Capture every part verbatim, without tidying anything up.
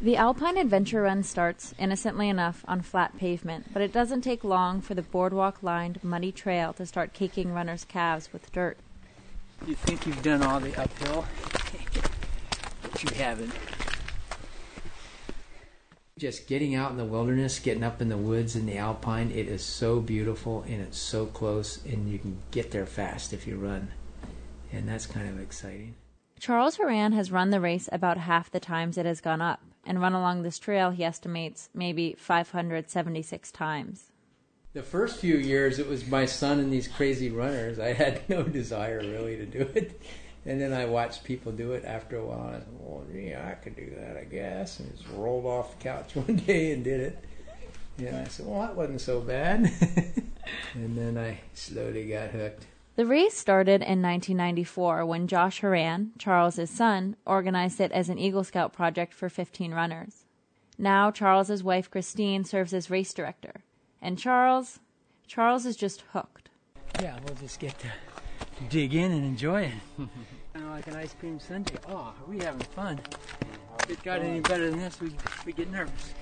The Alpine Adventure Run starts, innocently enough, on flat pavement, but it doesn't take long for the boardwalk-lined, muddy trail to start caking runners' calves with dirt. You think you've done all the uphill, but you haven't. Just getting out in the wilderness, getting up in the woods in the Alpine, it is so beautiful and it's so close, and you can get there fast if you run. And that's kind of exciting. Charles Horan has run the race about half the times it has gone up, and run along this trail, he estimates, maybe five hundred seventy-six times. The first few years, it was my son and these crazy runners. I had no desire, really, to do it. And then I watched people do it after a while, and I said, well, yeah, I could do that, I guess. And just rolled off the couch one day and did it. And I said, well, that wasn't so bad. And then I slowly got hooked. The race started in nineteen ninety-four when Josh Horan, Charles's son, organized it as an Eagle Scout project for fifteen runners. Now Charles's wife Christine serves as race director. And Charles, Charles is just hooked. Yeah, we'll just get to dig in and enjoy it. Kind of like an ice cream sundae. Oh, are we having fun? If it got any better than this, we we get nervous.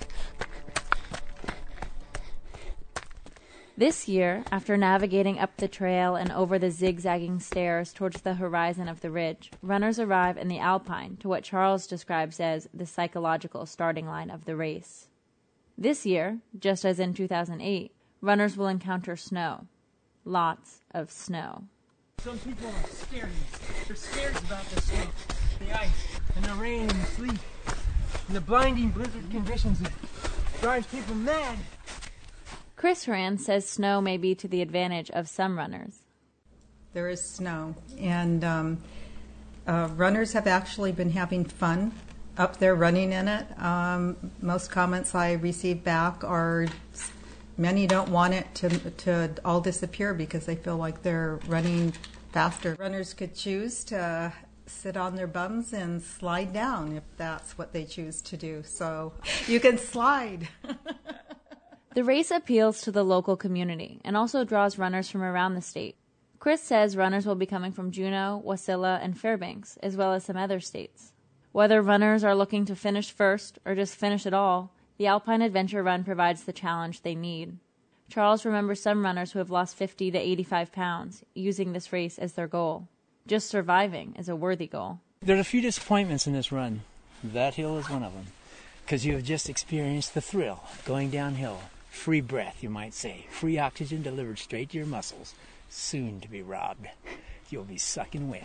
This year, after navigating up the trail and over the zigzagging stairs towards the horizon of the ridge, runners arrive in the Alpine to what Charles describes as the psychological starting line of the race. This year, just as in two thousand eight, runners will encounter snow. Lots of snow. Some people are scared. They're scared about the snow, the ice, and the rain and the sleet, and the blinding blizzard conditions that drives people mad. Chris Horan says snow may be to the advantage of some runners. There is snow, and um, uh, runners have actually been having fun up there running in it. Um, most comments I receive back are many don't want it to, to all disappear because they feel like they're running faster. Runners could choose to sit on their bums and slide down if that's what they choose to do. So you can slide. The race appeals to the local community and also draws runners from around the state. Chris says runners will be coming from Juneau, Wasilla, and Fairbanks, as well as some other states. Whether runners are looking to finish first or just finish it all, the Alpine Adventure Run provides the challenge they need. Charles remembers some runners who have lost fifty to eighty-five pounds, using this race as their goal. Just surviving is a worthy goal. There's a few disappointments in this run. That hill is one of them, because you have just experienced the thrill of going downhill. Free breath, you might say. Free oxygen delivered straight to your muscles. Soon to be robbed. You'll be sucking wind.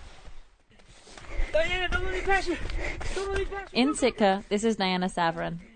Diana, don't let me pass you. Don't let me pass you. In Sitka, this is Diana Savarin.